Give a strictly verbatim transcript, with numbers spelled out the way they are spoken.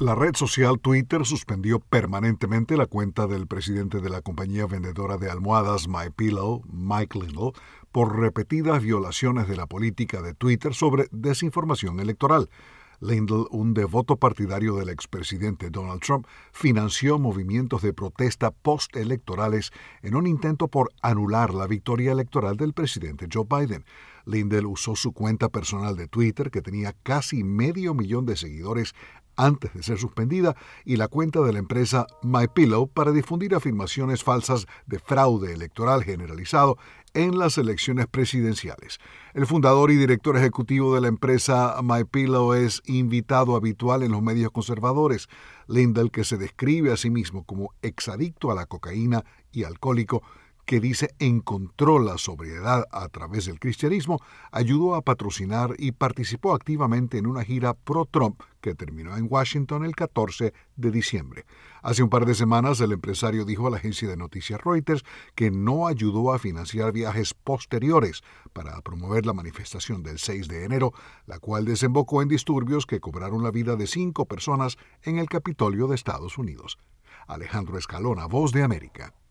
La red social Twitter suspendió permanentemente la cuenta del presidente de la compañía vendedora de almohadas MyPillow, Mike Lindell, por repetidas violaciones de la política de Twitter sobre desinformación electoral. Lindell, un devoto partidario del expresidente Donald Trump, financió movimientos de protesta postelectorales en un intento por anular la victoria electoral del presidente Joe Biden. Lindell usó su cuenta personal de Twitter, que tenía casi medio millón de seguidores antes de ser suspendida, y la cuenta de la empresa MyPillow para difundir afirmaciones falsas de fraude electoral generalizado en las elecciones presidenciales. El fundador y director ejecutivo de la empresa MyPillow es invitado habitual en los medios conservadores. Lindell, que se describe a sí mismo como exadicto a la cocaína y alcohólico, que dice encontró la sobriedad a través del cristianismo, ayudó a patrocinar y participó activamente en una gira pro-Trump que terminó en Washington el catorce de diciembre. Hace un par de semanas, el empresario dijo a la agencia de noticias Reuters que no ayudó a financiar viajes posteriores para promover la manifestación del seis de enero, la cual desembocó en disturbios que cobraron la vida de cinco personas en el Capitolio de Estados Unidos. Alejandro Escalona, Voz de América.